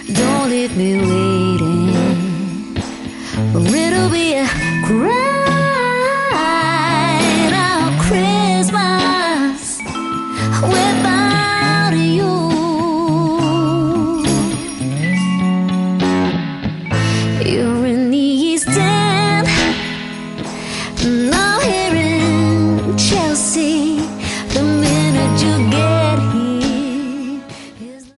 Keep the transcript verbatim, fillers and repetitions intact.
Don't leave me waiting, or it'll be a crying out Christmas without you. You're in the East End, and I'm here in Chelsea.